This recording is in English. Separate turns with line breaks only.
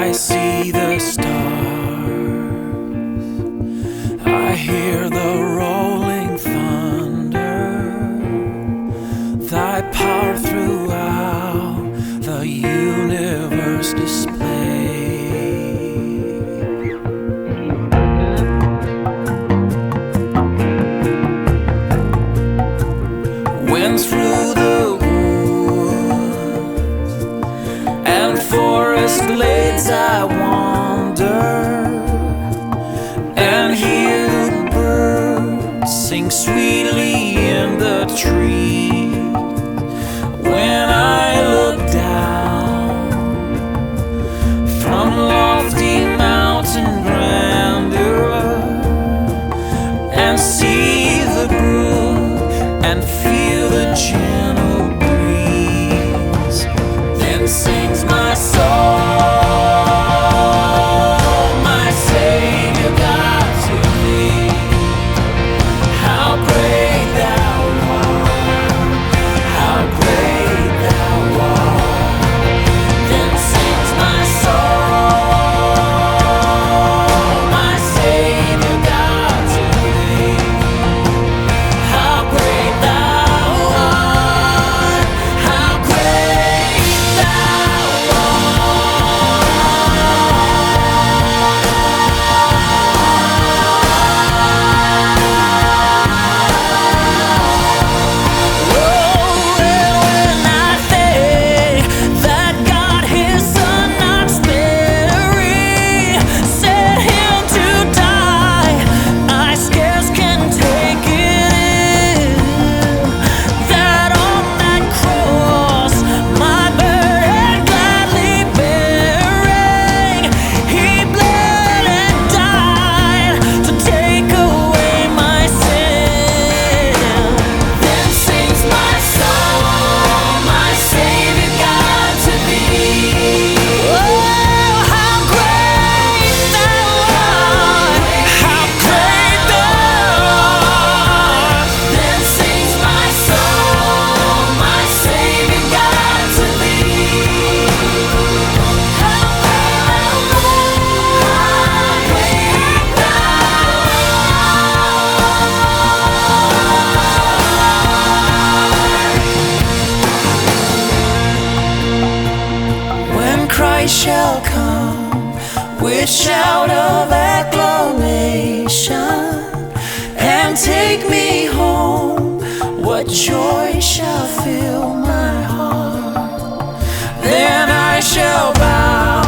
I see the stars, I hear the rolling thunder, thy power throughout the universe display. When through the woods and forest glades I wander and hear the birds sing sweetly in the trees, when I look down from lofty mountain grandeur and see the brook and feel the gentle breeze, then sings my soul, my Savior God, to thee. How great thou art, how great thou art. Then sings my soul, my Savior God, to thee. How great thou art, how great thou shall come with shout of acclamation and take me home. What joy shall fill my heart? Then I shall bow